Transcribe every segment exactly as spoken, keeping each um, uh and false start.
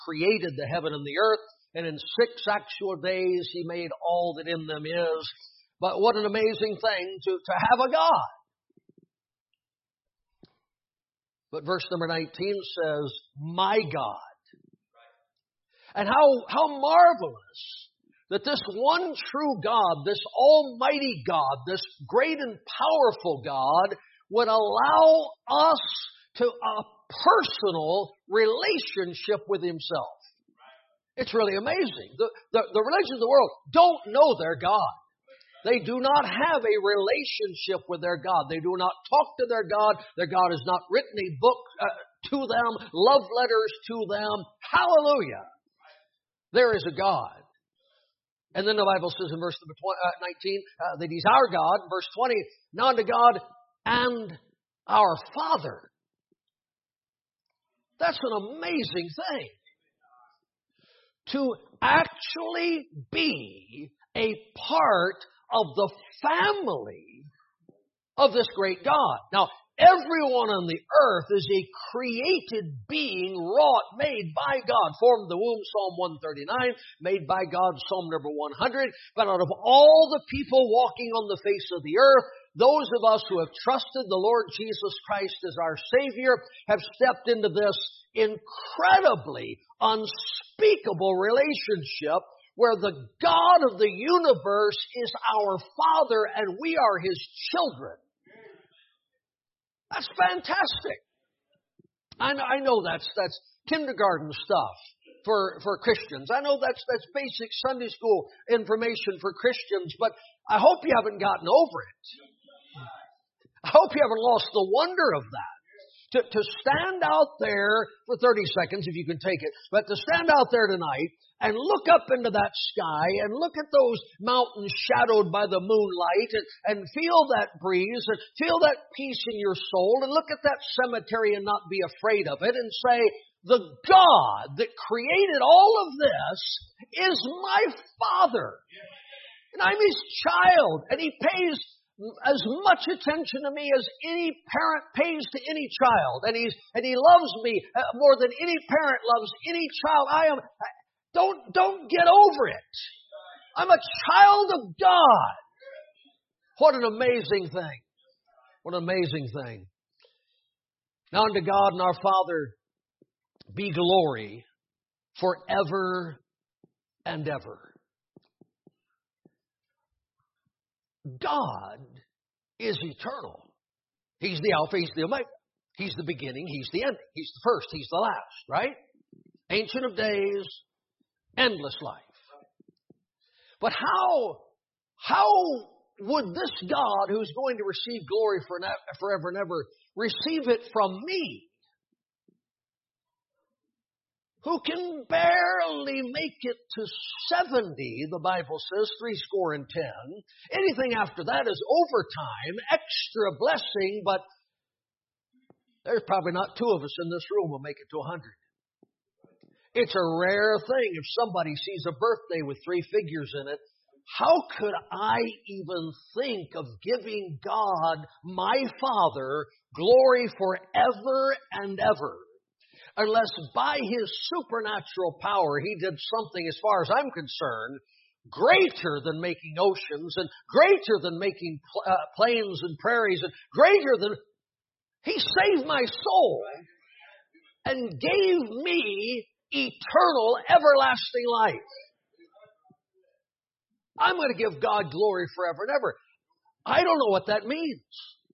created the heaven and the earth, and in six actual days He made all that in them is. But what an amazing thing to, to have a God. But verse number nineteen says, my God. And how, how marvelous that this one true God, this almighty God, this great and powerful God would allow us to a personal relationship with Himself. It's really amazing. The, the, the religions of the world don't know their God. They do not have a relationship with their God. They do not talk to their God. Their God has not written a book uh, to them, love letters to them. Hallelujah. There is a God. And then the Bible says in verse number nineteen uh, that He's our God. Verse twenty, now unto God and our Father. That's an amazing thing. To actually be a part of the family of this great God. Now, everyone on the earth is a created being, wrought, made by God, formed the womb, Psalm one thirty-nine, made by God, Psalm number one hundred. But out of all the people walking on the face of the earth, those of us who have trusted the Lord Jesus Christ as our Savior have stepped into this incredibly unspeakable relationship where the God of the universe is our Father and we are His children. That's fantastic. I know, I know that's that's kindergarten stuff for, for Christians. I know that's that's basic Sunday school information for Christians, but I hope you haven't gotten over it. I hope you haven't lost the wonder of that. To, to stand out there for thirty seconds, if you can take it, but to stand out there tonight and look up into that sky and look at those mountains shadowed by the moonlight and, and feel that breeze and feel that peace in your soul and look at that cemetery and not be afraid of it and say, the God that created all of this is my Father. And I'm His child, and He pays as much attention to me as any parent pays to any child. And he's and He loves me more than any parent loves any child. I am don't don't get over it. I'm a child of God. What an amazing thing. What an amazing thing. Now unto God and our Father be glory forever and ever. God is eternal. He's the Alpha, He's the Omega. He's the beginning, He's the ending. He's the first, He's the last, right? Ancient of days, endless life. But how, how would this God who's going to receive glory forever and ever receive it from me? Who can barely make it to seventy, the Bible says, three score and ten. Anything after that is overtime, extra blessing, but there's probably not two of us in this room who make it to one hundred. It's a rare thing if somebody sees a birthday with three figures in it. How could I even think of giving God, my Father, glory forever and ever? Unless by His supernatural power He did something, as far as I'm concerned, greater than making oceans and greater than making pl- uh, plains and prairies and greater than... He saved my soul and gave me eternal, everlasting life. I'm going to give God glory forever and ever. I don't know what that means.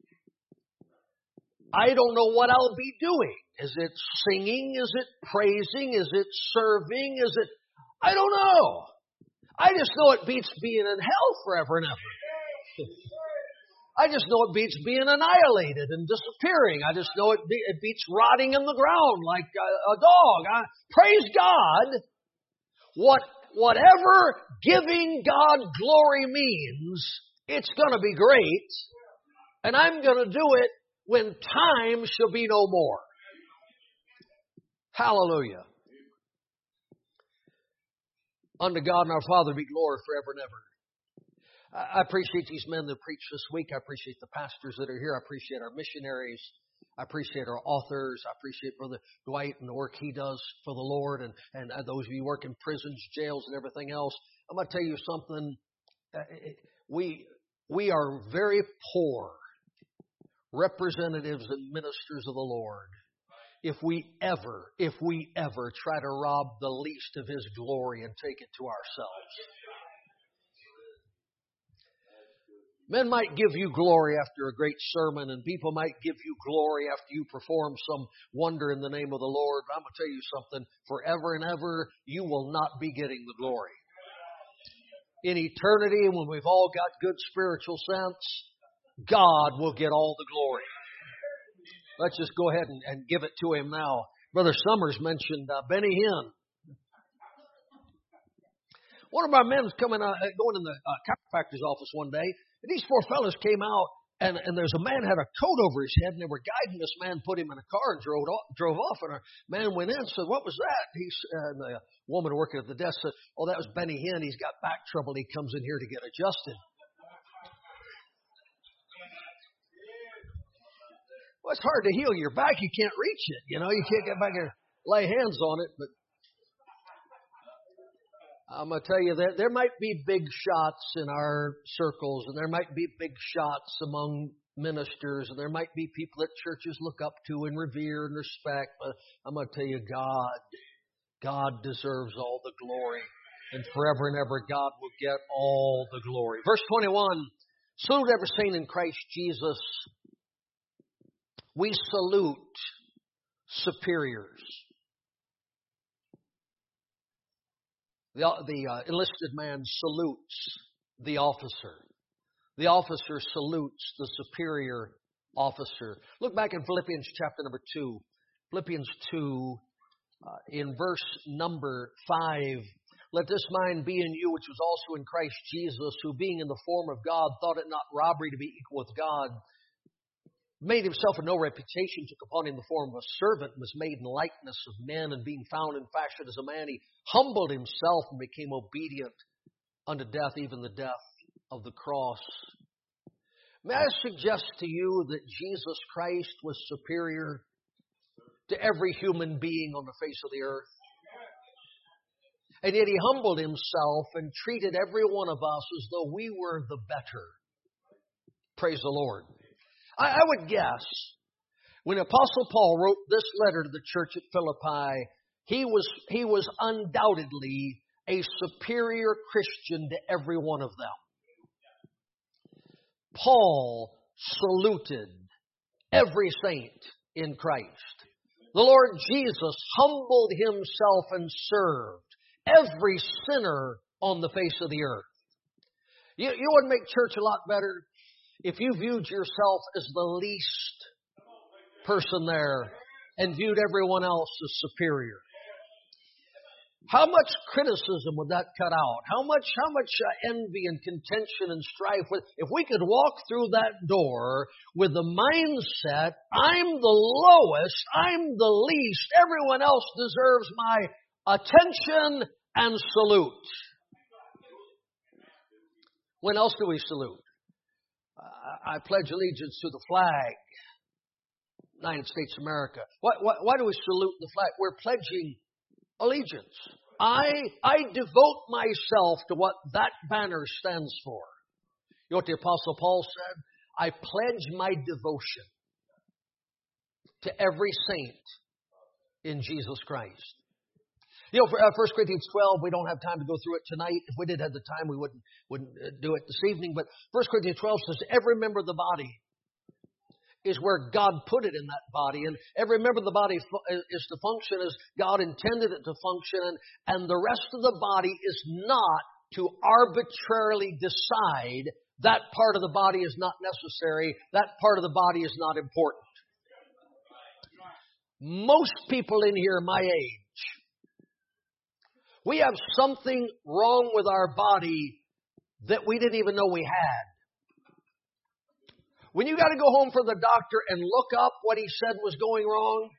I don't know what I'll be doing. Is it singing? Is it praising? Is it serving? Is it... I don't know. I just know it beats being in hell forever and ever. I just know it beats being annihilated and disappearing. I just know it, be, it beats rotting in the ground like a, a dog. I, praise God. What, whatever giving God glory means, it's going to be great. And I'm going to do it when time shall be no more. Hallelujah. Unto God and our Father be glory forever and ever. I appreciate these men that preach this week. I appreciate the pastors that are here. I appreciate our missionaries. I appreciate our authors. I appreciate Brother Dwight and the work he does for the Lord, and, and those of you who work in prisons, jails, and everything else. I'm going to tell you something. We, we are very poor representatives and ministers of the Lord if we ever, if we ever try to rob the least of His glory and take it to ourselves. Men might give you glory after a great sermon, and people might give you glory after you perform some wonder in the name of the Lord. But I'm going to tell you something. Forever and ever, you will not be getting the glory. In eternity, when we've all got good spiritual sense, God will get all the glory. Let's just go ahead and, and give it to Him now. Brother Summers mentioned uh, Benny Hinn. One of our men was coming out, going in the uh, chiropractor's office one day, and these four fellas came out, and, and there's a man had a coat over his head, and they were guiding this man, put him in a car, and drove off. Drove off and our man went in and said, "What was that?" He, uh, and the woman working at the desk said, "Oh, that was Benny Hinn. He's got back trouble. He comes in here to get adjusted." Well, it's hard to heal your back. You can't reach it. You know, you can't get back and lay hands on it, but I'm going to tell you that there might be big shots in our circles, and there might be big shots among ministers, and there might be people that churches look up to and revere and respect. But I'm going to tell you, God, God deserves all the glory, and forever and ever, God will get all the glory. Verse twenty-one, salute every saint in Christ Jesus. We salute superiors. The, the uh, enlisted man salutes the officer. The officer salutes the superior officer. Look back in Philippians chapter number two. Philippians two, uh, in verse number five. Let this mind be in you, which was also in Christ Jesus, who being in the form of God, thought it not robbery to be equal with God, made himself of no reputation, took upon him the form of a servant, was made in likeness of men, and being found in fashion as a man, he humbled himself and became obedient unto death, even the death of the cross. May I suggest to you that Jesus Christ was superior to every human being on the face of the earth? And yet He humbled Himself and treated every one of us as though we were the better. Praise the Lord. I, I would guess when Apostle Paul wrote this letter to the church at Philippi, he was, he was undoubtedly a superior Christian to every one of them. Paul saluted every saint in Christ. The Lord Jesus humbled Himself and served every sinner on the face of the earth. You, you would make church a lot better if you viewed yourself as the least person there and viewed everyone else as superior. How much criticism would that cut out? How much, how much uh, envy and contention and strife? With, if we could walk through that door with the mindset, I'm the lowest, I'm the least, everyone else deserves my attention and salute. When else do we salute? Uh, I pledge allegiance to the flag, United States of America. Why, why, why do we salute the flag? We're pledging allegiance. I I devote myself to what that banner stands for. You know what the Apostle Paul said? I pledge my devotion to every saint in Jesus Christ. You know, for uh, First Corinthians twelve, we don't have time to go through it tonight. If we did have the time, we wouldn't wouldn't do it this evening. But First Corinthians twelve says every member of the body is where God put it in that body. And every member of the body is to function as God intended it to function. And, and the rest of the body is not to arbitrarily decide that part of the body is not necessary, that part of the body is not important. Most people in here my age, we have something wrong with our body that we didn't even know we had. When you got to go home from the doctor and look up what he said was going wrong,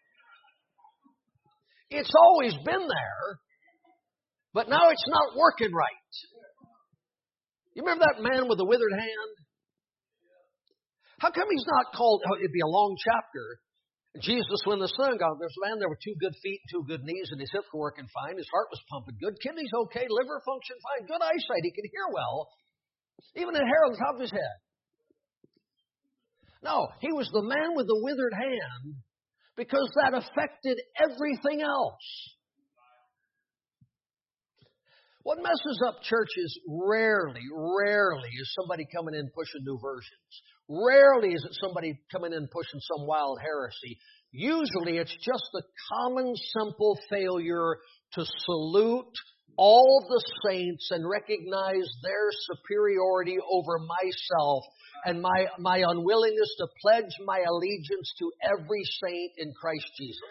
it's always been there, but now it's not working right. You remember that man with the withered hand? How come he's not called, it'd be a long chapter, Jesus, when the synagogue, there's a man there with two good feet and two good knees, and his hips were working fine. His heart was pumping good. Kidneys okay. Liver function fine. Good eyesight. He can hear well. Even a hair on the top of his head. No, he was the man with the withered hand because that affected everything else. What messes up churches rarely, rarely is somebody coming in pushing new versions. Rarely is it somebody coming in pushing some wild heresy. Usually it's just the common, simple failure to salute all the saints and recognize their superiority over myself and my, my unwillingness to pledge my allegiance to every saint in Christ Jesus.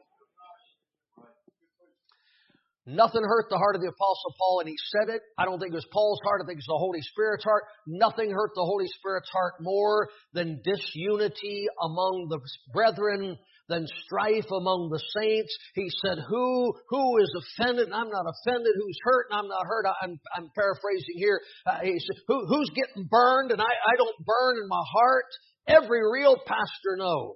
Nothing hurt the heart of the Apostle Paul, and he said it. I don't think it was Paul's heart. I think it's the Holy Spirit's heart. Nothing hurt the Holy Spirit's heart more than disunity among the brethren, than strife among the saints. He said, who who is offended? And I'm not offended. Who's hurt? And I'm not hurt. I'm, I'm paraphrasing here. Uh, he said, who, who's getting burned? And I, I don't burn in my heart. Every real pastor knows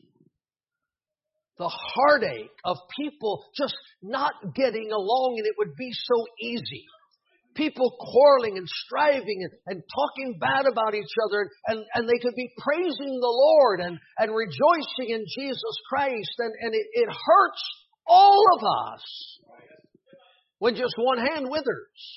the heartache of people just not getting along, and it would be so easy. People quarreling and striving and, and talking bad about each other, and, and they could be praising the Lord and, and rejoicing in Jesus Christ, and, and it, it hurts all of us when just one hand withers.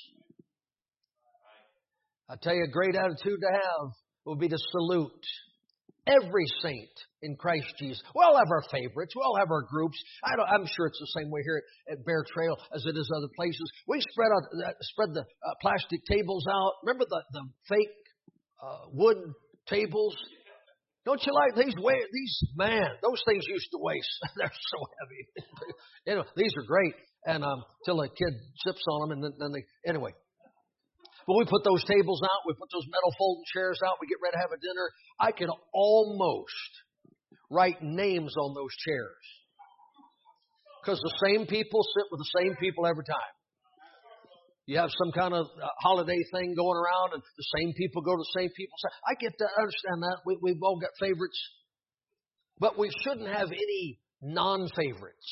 I tell you, a great attitude to have would be to salute every saint in Christ Jesus. We all have our favorites. We all have our groups. I don't, I'm sure it's the same way here at, at Bear Trail as it is other places. We spread out, uh, spread the uh, plastic tables out. Remember the, the fake uh, wood tables? Don't you like these? Weigh, these man, those things used to weigh. They're so heavy. You know, these are great. And um, till a kid sips on them, and then, then they anyway. But we put those tables out. We put those metal folding chairs out. We get ready to have a dinner. I can almost write names on those chairs. Because the same people sit with the same people every time. You have some kind of holiday thing going around and the same people go to the same people. I get to understand that. We, we've all got favorites. But we shouldn't have any non-favorites.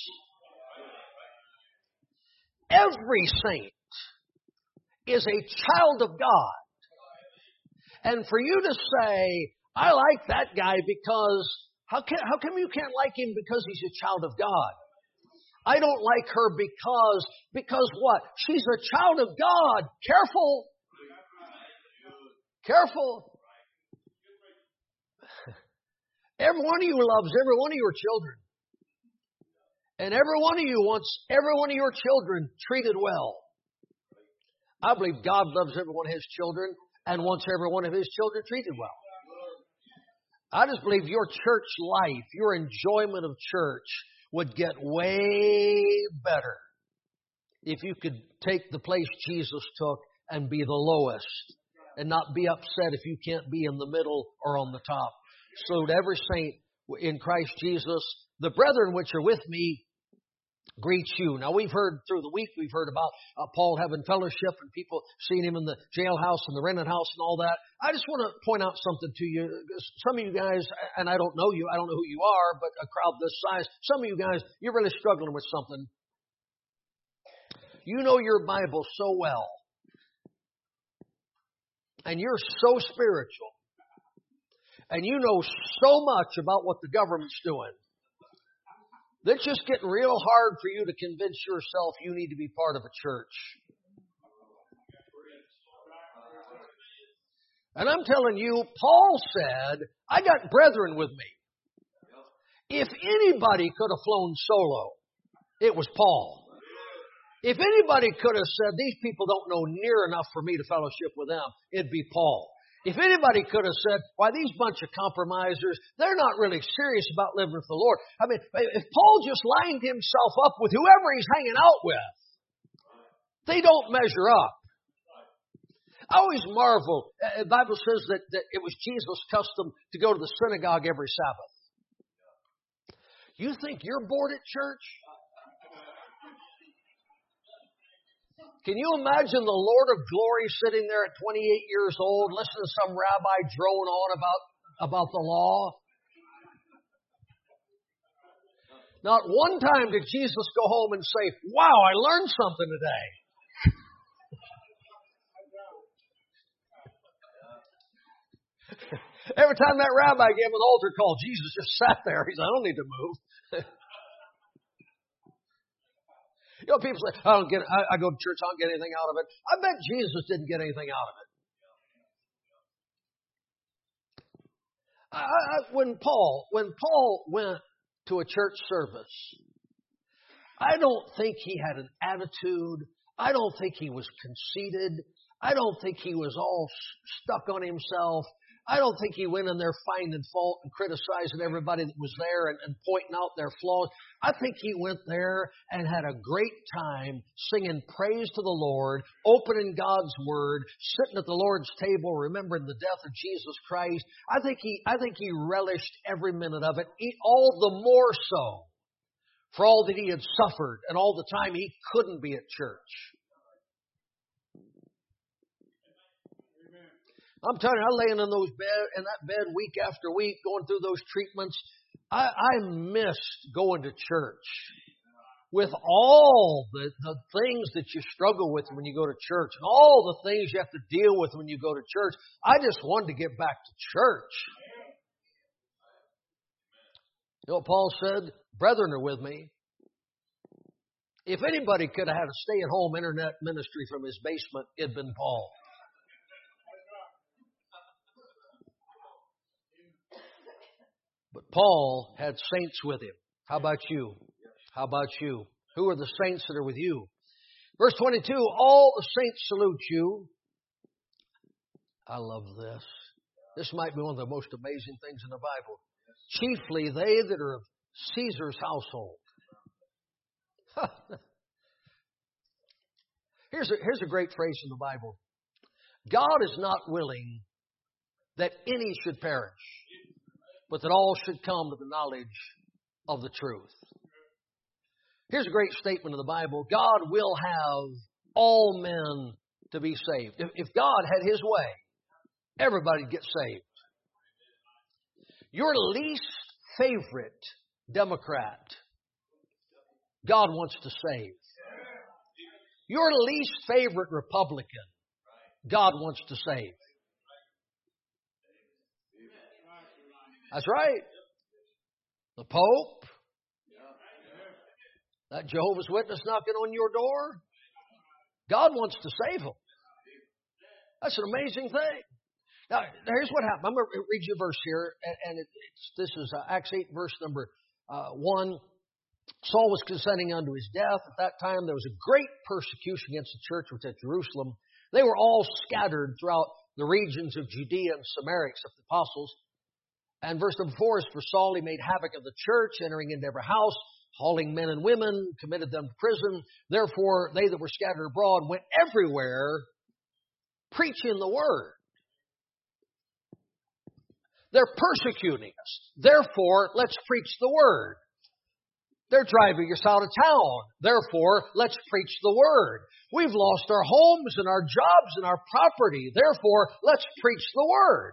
Every saint is a child of God. And for you to say, I like that guy because, how can, how come you can't like him because he's a child of God? I don't like her because, because what? She's a child of God. Careful. Careful. Every one of you loves every one of your children. And every one of you wants every one of your children treated well. I believe God loves every one of His children and wants every one of His children treated well. I just believe your church life, your enjoyment of church would get way better if you could take the place Jesus took and be the lowest and not be upset if you can't be in the middle or on the top. So to every saint in Christ Jesus, the brethren which are with me greet you. Now we've heard through the week, we've heard about uh, Paul having fellowship and people seeing him in the jailhouse and the rented house and all that. I just want to point out something to you. Some of you guys, and I don't know you, I don't know who you are, but a crowd this size, some of you guys, you're really struggling with something. You know your Bible so well. And you're so spiritual. And you know so much about what the government's doing. It's just getting real hard for you to convince yourself you need to be part of a church. And I'm telling you, Paul said, I got brethren with me. If anybody could have flown solo, it was Paul. If anybody could have said, these people don't know near enough for me to fellowship with them, it'd be Paul. If anybody could have said, why, these bunch of compromisers, they're not really serious about living with the Lord. I mean, if Paul just lined himself up with whoever he's hanging out with, they don't measure up. I always marvel. The Bible says that, that it was Jesus' custom to go to the synagogue every Sabbath. You think you're bored at church? Can you imagine the Lord of glory sitting there at twenty-eight years old, listening to some rabbi drone on about, about the law? Not one time did Jesus go home and say, wow, I learned something today. Every time that rabbi gave an altar call, Jesus just sat there. He said, I don't need to move. You know, people say, I don't get, I, I go to church, I don't get anything out of it. I bet Jesus didn't get anything out of it. I, I, when Paul, when Paul went to a church service, I don't think he had an attitude. I don't think he was conceited. I don't think he was all stuck on himself. I don't think he went in there finding fault and criticizing everybody that was there and, and pointing out their flaws. I think he went there and had a great time singing praise to the Lord, opening God's Word, sitting at the Lord's table, remembering the death of Jesus Christ. I think he, I think he relished every minute of it, he, all the more so for all that he had suffered and all the time he couldn't be at church. I'm telling you, I laying in those bed in that bed week after week, going through those treatments. I, I missed going to church with all the, the things that you struggle with when you go to church and all the things you have to deal with when you go to church. I just wanted to get back to church. You know what Paul said? Brethren are with me. If anybody could have had a stay-at-home internet ministry from his basement, it'd been Paul. But Paul had saints with him. How about you? How about you? Who are the saints that are with you? Verse twenty-two, all the saints salute you. I love this. This might be one of the most amazing things in the Bible. Chiefly they that are of Caesar's household. here's, a, here's a great phrase in the Bible. God is not willing that any should perish, but that all should come to the knowledge of the truth. Here's a great statement of the Bible. God will have all men to be saved. If, if God had His way, everybody would get saved. Your least favorite Democrat, God wants to save. Your least favorite Republican, God wants to save. That's right. The Pope, that Jehovah's Witness knocking on your door, God wants to save them. That's an amazing thing. Now, here's what happened. I'm going to read you a verse here, and, and it, it's, this is uh, Acts eight, verse number uh, one. Saul was consenting unto his death. At that time, there was a great persecution against the church which at Jerusalem. They were all scattered throughout the regions of Judea and Samaria, except the apostles. And verse number four is, for Saul, he made havoc of the church, entering into every house, hauling men and women, committed them to prison. Therefore, they that were scattered abroad went everywhere preaching the word. They're persecuting us. Therefore, let's preach the word. They're driving us out of town. Therefore, let's preach the word. We've lost our homes and our jobs and our property. Therefore, let's preach the word.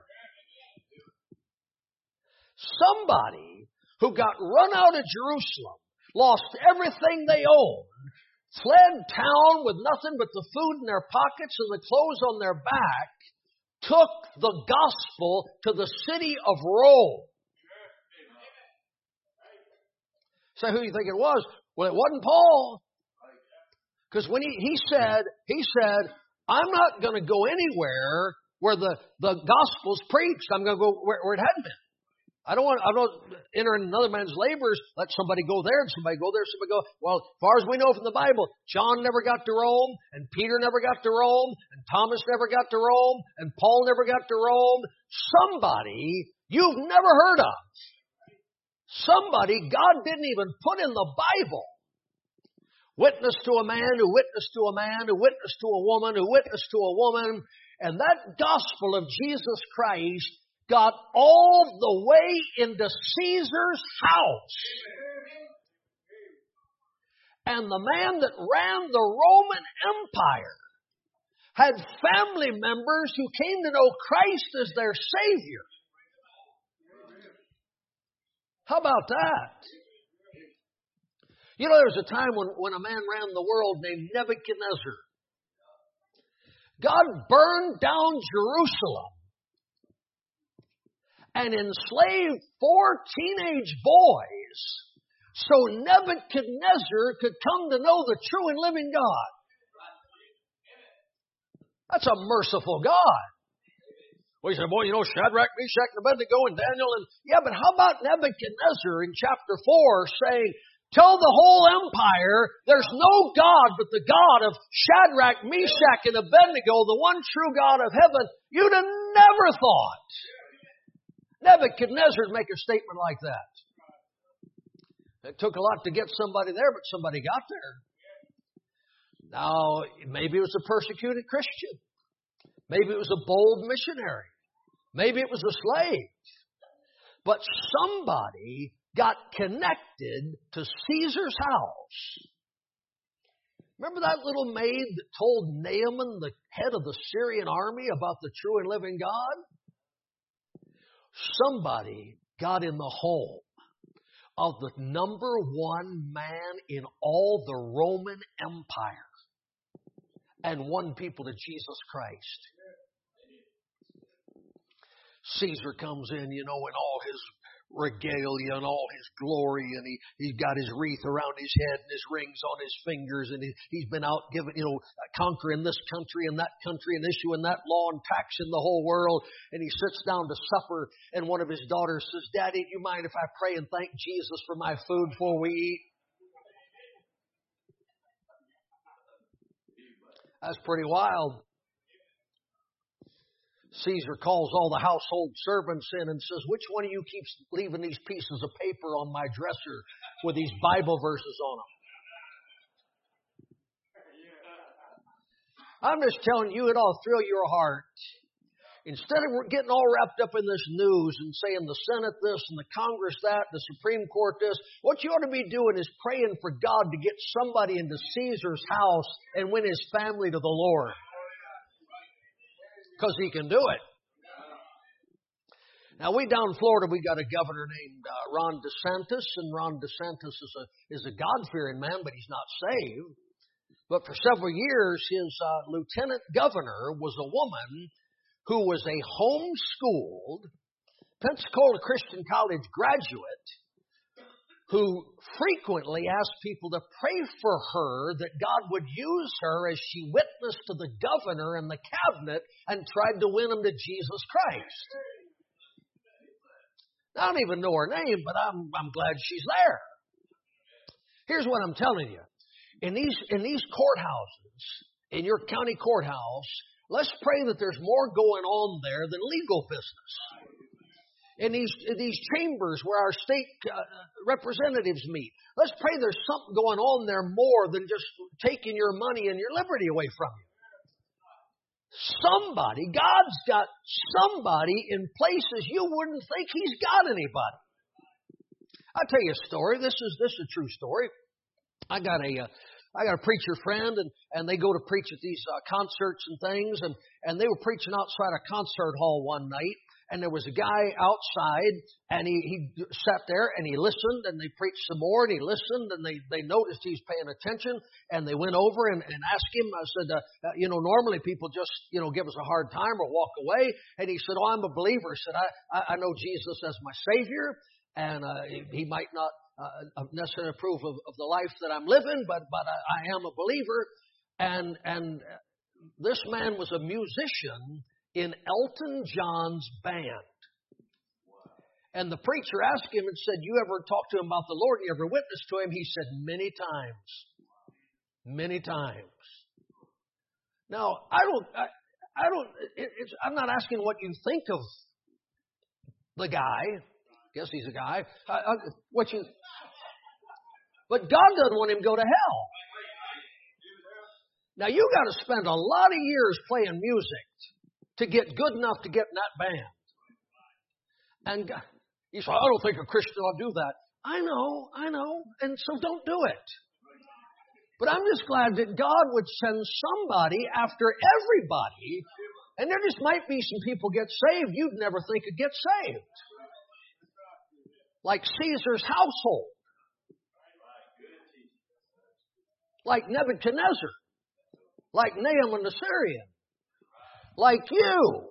Somebody who got run out of Jerusalem, lost everything they owned, fled town with nothing but the food in their pockets and the clothes on their back, took the gospel to the city of Rome. So who do you think it was? Well, it wasn't Paul. Because when he, he said, he said, I'm not going to go anywhere where the, the gospel's preached. I'm going to go where, where it hadn't been. I don't want, I don't enter in another man's labors. Let somebody go there and somebody go there, somebody go. Well, as far as we know from the Bible, John never got to Rome, and Peter never got to Rome, and Thomas never got to Rome, and Paul never got to Rome. Somebody you've never heard of. Somebody God didn't even put in the Bible. Witness to a man who witnessed to a man who witnessed to a woman who witnessed to a woman. And that gospel of Jesus Christ got all the way into Caesar's house. And the man that ran the Roman Empire had family members who came to know Christ as their Savior. How about that? You know, there was a time when, when a man ran the world named Nebuchadnezzar. God burned down Jerusalem and enslaved four teenage boys so Nebuchadnezzar could come to know the true and living God. That's a merciful God. Well, you say, boy, you know, Shadrach, Meshach, and Abednego, and Daniel, and yeah, but how about Nebuchadnezzar in chapter four saying, tell the whole empire there's no God but the God of Shadrach, Meshach, and Abednego, the one true God of heaven. You'd have never thought Nebuchadnezzar would make a statement like that. It took a lot to get somebody there, but somebody got there. Now, maybe it was a persecuted Christian. Maybe it was a bold missionary. Maybe it was a slave. But somebody got connected to Caesar's house. Remember that little maid that told Naaman, the head of the Syrian army, about the true and living God? Somebody got in the home of the number one man in all the Roman Empire and won people to Jesus Christ. Caesar comes in, you know, in all his regalia and all his glory, and he, he's got his wreath around his head and his rings on his fingers, and he, he's been out giving, you know, conquering this country and that country and issuing that law and taxing the whole world, and he sits down to supper, and one of his daughters says, Daddy, do you mind if I pray and thank Jesus for my food before we eat? That's pretty wild. Caesar calls all the household servants in and says, which one of you keeps leaving these pieces of paper on my dresser with these Bible verses on them? I'm just telling you, it ought to thrill your heart. Instead of getting all wrapped up in this news and saying the Senate this and the Congress that, the Supreme Court this, what you ought to be doing is praying for God to get somebody into Caesar's house and win his family to the Lord. Because he can do it. Now, we down in Florida, we got a governor named uh, Ron DeSantis, and Ron DeSantis is a is a God-fearing man, but he's not saved. But for several years, his uh, lieutenant governor was a woman who was a homeschooled Pensacola Christian College graduate who frequently asked people to pray for her that God would use her as she witnessed to the governor and the cabinet and tried to win them to Jesus Christ. I don't even know her name, but I'm I'm glad she's there. Here's what I'm telling you. In these in these courthouses, in your county courthouse, let's pray that there's more going on there than legal business. In these, in these chambers where our state uh, representatives meet, let's pray there's something going on there more than just taking your money and your liberty away from you. Somebody, God's got somebody in places you wouldn't think He's got anybody. I'll tell you a story. This is this is a true story. I got a uh, I got a preacher friend, and, and they go to preach at these uh, concerts and things, and, and they were preaching outside a concert hall one night. And there was a guy outside, and he, he sat there, and he listened, and they preached some more, and he listened, and they, they noticed he was paying attention, and they went over and, and asked him. I said, uh, you know, normally people just, you know, give us a hard time or walk away. And he said, oh, I'm a believer. He said, I, I, I know Jesus as my Savior, and uh, he, he might not uh, necessarily approve of, of the life that I'm living, but but I, I am a believer. And and this man was a musician in Elton John's band. And the preacher asked him and said, you ever talked to him about the Lord? You ever witnessed to him? He said, many times. Many times. Now, I don't, I, I don't, it, it's, I'm not asking what you think of the guy. I guess he's a guy. I, I, what you, but God doesn't want him to go to hell. Now, you got to spend a lot of years playing music to get good enough to get in that band. And God, you say, I don't think a Christian ought to do that. I know, I know, and so don't do it. But I'm just glad that God would send somebody after everybody, and there just might be some people get saved you'd never think would get saved. Like Caesar's household. like Nebuchadnezzar, like Naaman the Syrian, like you.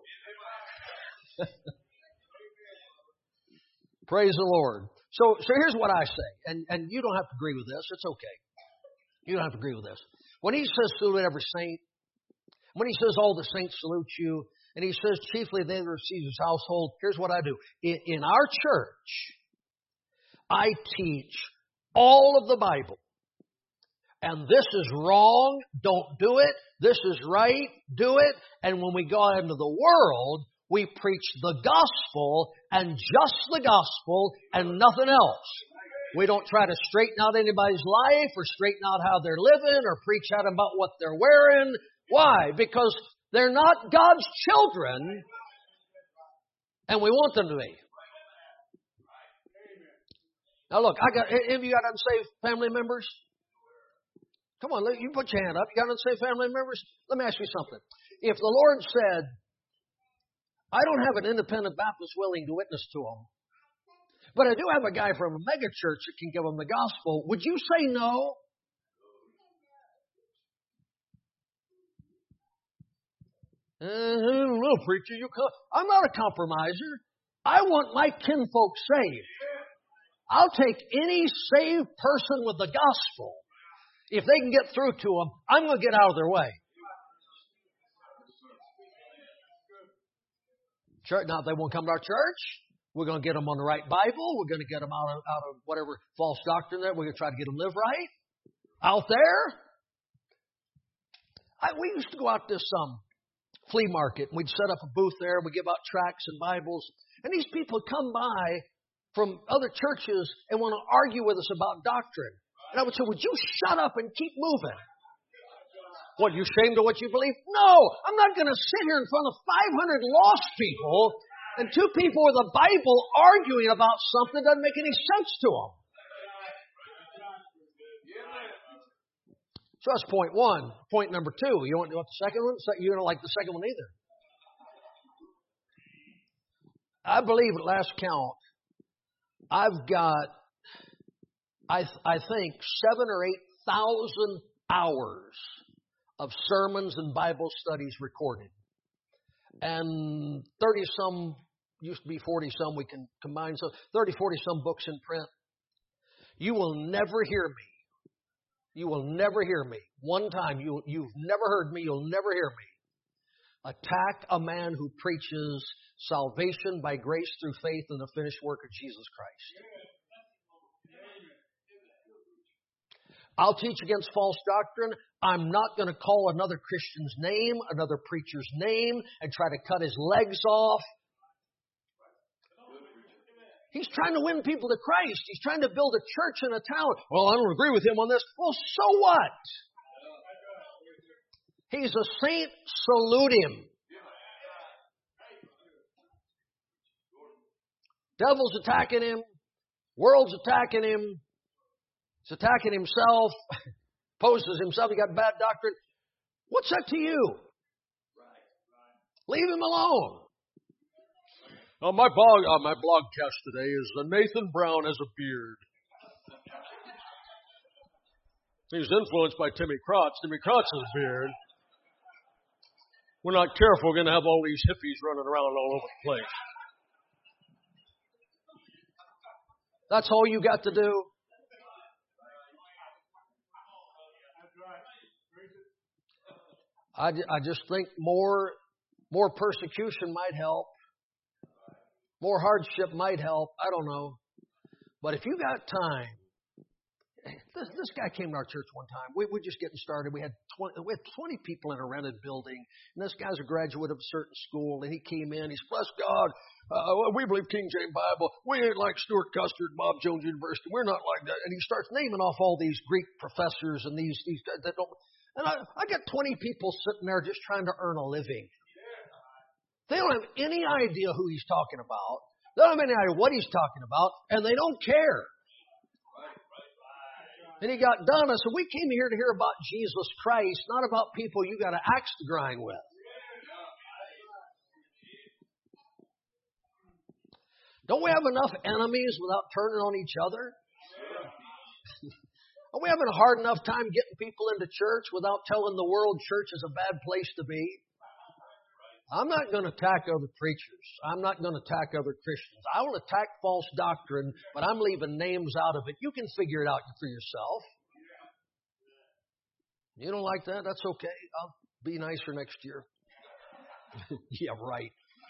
Praise the Lord. So, so here's what I say, and, and you don't have to agree with this. It's okay. You don't have to agree with this. When he says salute every saint, when he says all the saints salute you, and he says chiefly they that are Caesar's household, here's what I do. In, in our church, I teach all of the Bible. And this is wrong, don't do it. This is right, do it. And when we go out into the world, we preach the gospel and just the gospel and nothing else. We don't try to straighten out anybody's life or straighten out how they're living or preach out about what they're wearing. Why? Because they're not God's children, and we want them to be. Now look, I got, any of you got unsaved family members? Come on, you put your hand up. You got unsaved family members? Let me ask you something. If the Lord said, I don't have an independent Baptist willing to witness to them, but I do have a guy from a mega church that can give them the gospel, would you say no? Uh, I don't know, preacher. You come. I'm not a compromiser. I want my kinfolk saved. I'll take any saved person with the gospel. If they can get through to them, I'm going to get out of their way. Church, now, if they won't come to our church, we're going to get them on the right Bible. We're going to get them out of, out of whatever false doctrine there. We're going to try to get them live right. Out there, I, we used to go out this um, flea market, and we'd set up a booth there. We'd give out tracts and Bibles. And these people come by from other churches and want to argue with us about doctrine. And I would say, would you shut up and keep moving? What, you ashamed of what you believe? No, I'm not going to sit here in front of five hundred lost people and two people with a Bible arguing about something that doesn't make any sense to them. So that's point one. Point number two. You want, you want the second one? You don't like the second one either. I believe at last count, I've got, I, I think, seven or eight thousand hours of sermons and Bible studies recorded. And thirty-some, used to be forty-some, we can combine, so thirty, forty-some books in print. You will never hear me. You will never hear me. One time, you, you've never heard me, you'll never hear me attack a man who preaches salvation by grace through faith in the finished work of Jesus Christ. I'll teach against false doctrine. I'm not going to call another Christian's name, another preacher's name, and try to cut his legs off. He's trying to win people to Christ. He's trying to build a church in a town. Well, I don't agree with him on this. Well, so what? He's a saint. Salute him. Devil's attacking him. World's attacking him. He's attacking himself. Poses himself. He got bad doctrine. What's that to you? Leave him alone. Uh, my blog, uh, my blogcast today is uh, Nathan Brown has a beard. He's influenced by Timmy Crotts. Timmy Crotts has a beard. We're not careful, we're going to have all these hippies running around all over the place. That's all you got to do? I, I just think more, more persecution might help. More hardship might help. I don't know. But if you got time, this, this guy came to our church one time. We were just getting started. We had twenty, we had twenty people in a rented building. And this guy's a graduate of a certain school. And he came in. He's, bless God, uh, we believe King James Bible. We ain't like Stuart Custard, Bob Jones University. We're not like that. And he starts naming off all these Greek professors and these, these that don't. And I, I got twenty people sitting there just trying to earn a living. They don't have any idea who he's talking about. They don't have any idea what he's talking about, and they don't care. And he got done. I said, we came here to hear about Jesus Christ, not about people you got an axe to grind with. Don't we have enough enemies without turning on each other? Are we having a hard enough time getting people into church without telling the world church is a bad place to be? I'm not going to attack other preachers. I'm not going to attack other Christians. I will attack false doctrine, but I'm leaving names out of it. You can figure it out for yourself. You don't like that? That's okay. I'll be nicer next year. Yeah, right.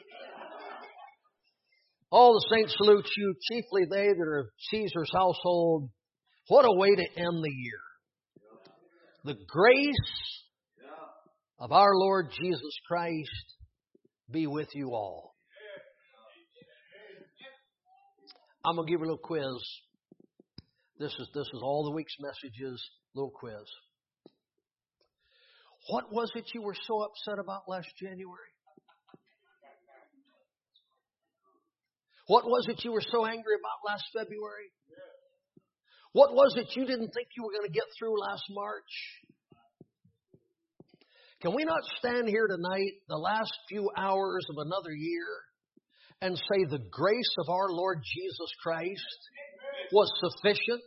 All the saints salute you, chiefly they that are of Caesar's household. What a way to end the year. The grace of our Lord Jesus Christ be with you all. I'm going to give you a little quiz. This is, this is all the week's messages, little quiz. What was it you were so upset about last January? What was it you were so angry about last February? What was it you didn't think you were going to get through last March? Can we not stand here tonight, the last few hours of another year, and say the grace of our Lord Jesus Christ was sufficient?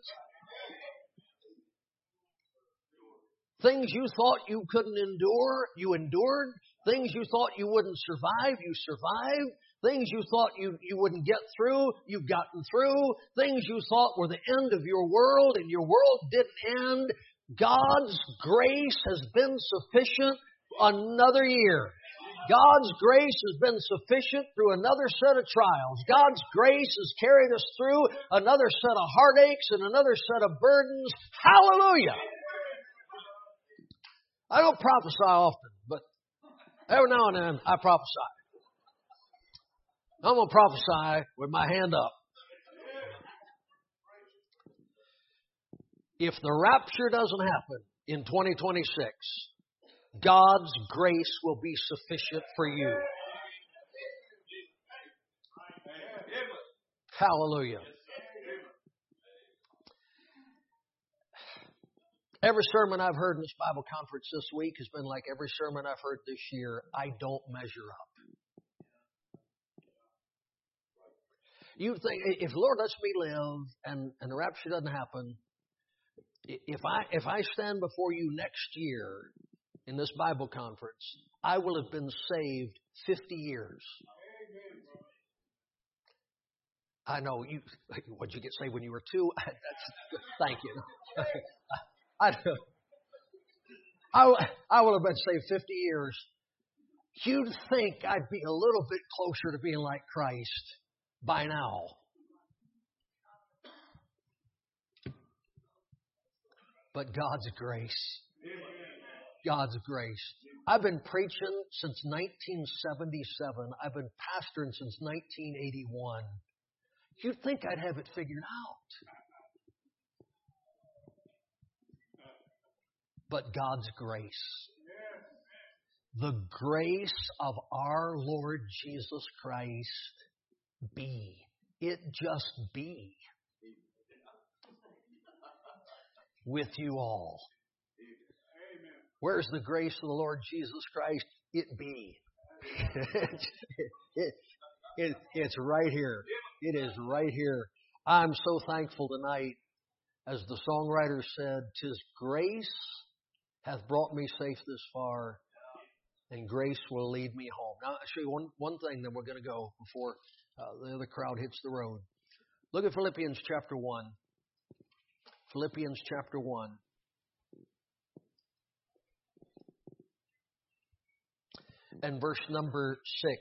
Things you thought you couldn't endure, you endured. Things you thought you wouldn't survive, you survived. Things you thought you, you wouldn't get through, you've gotten through. Things you thought were the end of your world, and your world didn't end. God's grace has been sufficient another year. God's grace has been sufficient through another set of trials. God's grace has carried us through another set of heartaches and another set of burdens. Hallelujah! I don't prophesy often, but every now and then I prophesy. I'm going to prophesy with my hand up. If the rapture doesn't happen in twenty twenty-six, God's grace will be sufficient for you. Hallelujah. Every sermon I've heard in this Bible conference this week has been like every sermon I've heard this year. I don't measure up. You think, if the Lord lets me live and, and the rapture doesn't happen, if I if I stand before you next year in this Bible conference, I will have been saved fifty years. I know you. What'd you get saved when you were two? That's, thank you. I, I I will have been saved fifty years. You'd think I'd be a little bit closer to being like Christ by now. But God's grace. God's grace. I've been preaching since nineteen seventy-seven. I've been pastoring since nineteen eighty-one. You'd think I'd have it figured out. But God's grace. The grace of our Lord Jesus Christ be. It just be. With you all. Where's the grace of the Lord Jesus Christ? It be. it, it, it, it's right here. It is right here. I'm so thankful tonight. As the songwriter said, "'Tis grace hath brought me safe this far, and grace will lead me home." Now, I'll show you one, one thing, then we're going to go before uh, the other crowd hits the road. Look at Philippians chapter one. Philippians chapter one. And verse number six.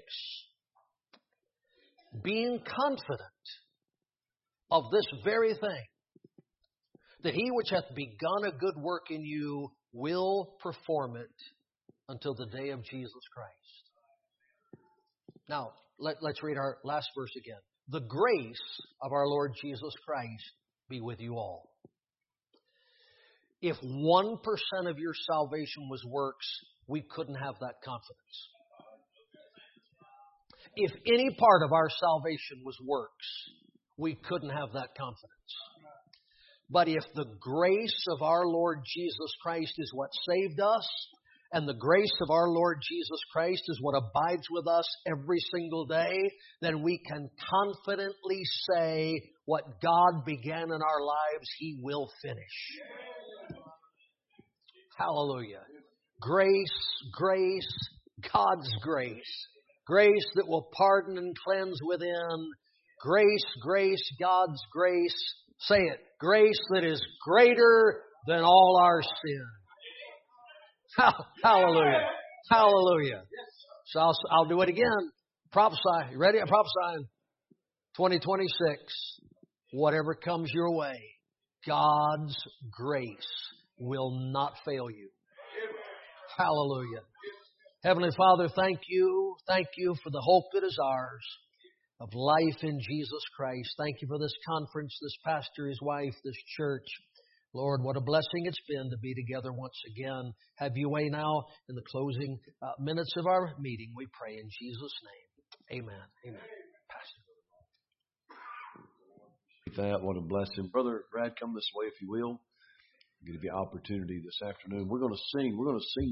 Being confident of this very thing, that he which hath begun a good work in you will perform it until the day of Jesus Christ. Now, let, let's read our last verse again. The grace of our Lord Jesus Christ be with you all. If one percent of your salvation was works, we couldn't have that confidence. If any part of our salvation was works, we couldn't have that confidence. But if the grace of our Lord Jesus Christ is what saved us, and the grace of our Lord Jesus Christ is what abides with us every single day, then we can confidently say what God began in our lives, He will finish. Hallelujah. Grace, grace, God's grace. Grace that will pardon and cleanse within. Grace, grace, God's grace. Say it. Grace that is greater than all our sin. Hallelujah. Hallelujah. So I'll, I'll do it again. Prophesy. You ready? I'm prophesying. twenty twenty-six. Whatever comes your way, God's grace will not fail you. Hallelujah. Heavenly Father, thank you. Thank you for the hope that is ours of life in Jesus Christ. Thank you for this conference, this pastor, his wife, this church. Lord, what a blessing it's been to be together once again. Have your way now in the closing uh, minutes of our meeting. We pray in Jesus' name. Amen. Amen. Pastor. That, what a blessing. Brother Brad, come this way if you will. Give you the opportunity this afternoon. We're going to sing. We're going to sing.